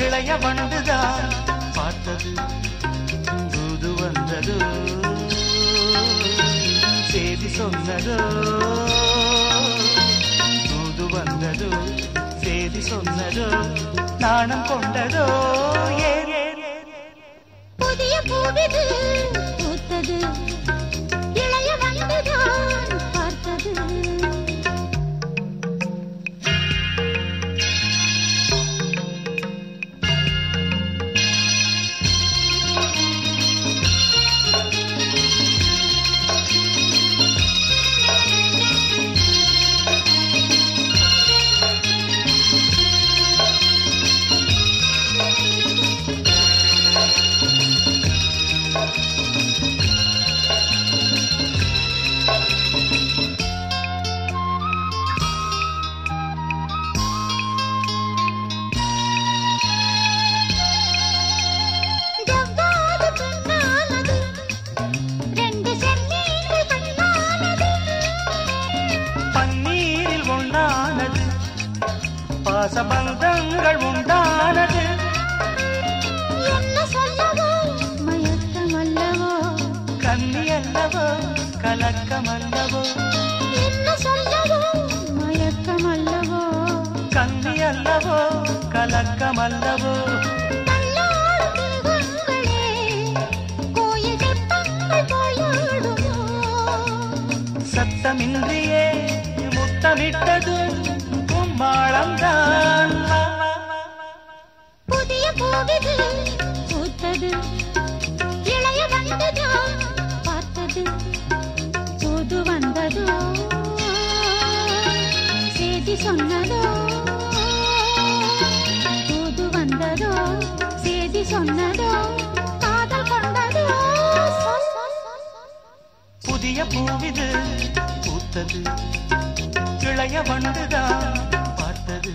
இளைய வண்டுதான் பார்த்தது தூது வந்ததோ செய்தி சொன்னதோ தூது வந்ததோ செய்தி சொன்னதோ நாணம் கொண்டதோ புதிய பூவிது பூத்தது இளைய வண்டுதான் பார்த்தது பாசபந்தங்கள் உண்டானது என்ன சொல்லவோ மயக்கமல்லவோ கண்ணி அல்லவோ கலக்கமல்லவோ என்ன சொல்லவோ மயக்கமல்லவோ கண்ணி அல்லவோ கலக்கமல்லவோ கோயில் தெப்பங்கள் போயாடுமோ சத்தமின்றியே முத்தமிட்டது மாளம்தான் புதிய பூவிது பூத்தது இளைய வண்டுதான் பார்த்தது தூது வந்ததோ செய்தி சொன்னதோ தூது வந்ததோ செய்தி சொன்னதோ காதல் கொண்டதோ புதிய பூவிது பூத்தது இளைய வண்டுதான் பார்த்தது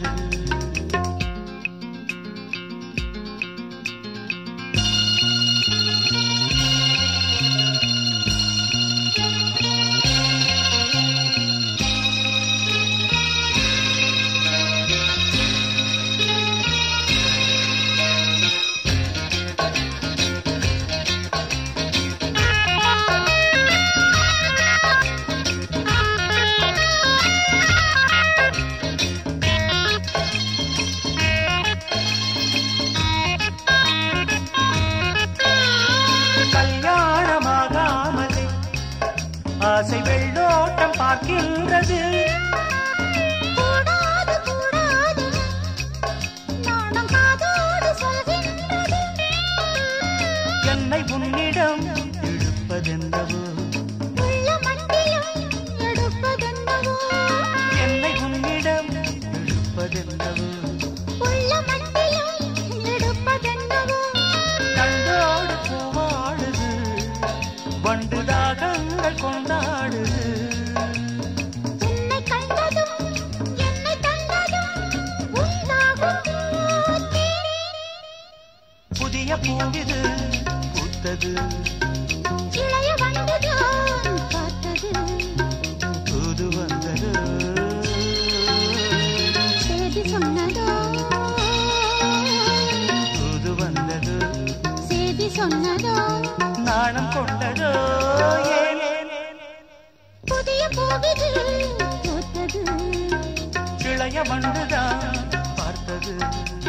கல்யாணமாகாமலே ஆசை வெள்ளோட்டம் பார்க்கின்றது கூடாது கூடாது நானும் காதோடு சொல்கின்றது என்னை உன்னிடம் இழுப்பதென்னவோ உள்ள மட்டிலும் எடுப்பதென்னவோ என்னை உன்னிடம் இழுப்பதென்னவோ உள்ள மட்டிலும் எடுப்பதென்னவோ கண்டோடு பூவாடுது வண்டு தாகங்கள் கொண்டாடுது உன்னை கண்டதும் என்னை தந்ததும் உண்டாகும் புதிய பூவிது பூத்தது இளைய வண்டுதான் பார்த்தது தூது வந்தது செய்தி சொன்னதோ தூது வந்தது செய்தி சொன்னதோ நாணம் கொண்டதோ புதிய பூவிது பூத்தது இளைய வண்டுதான் பார்த்தது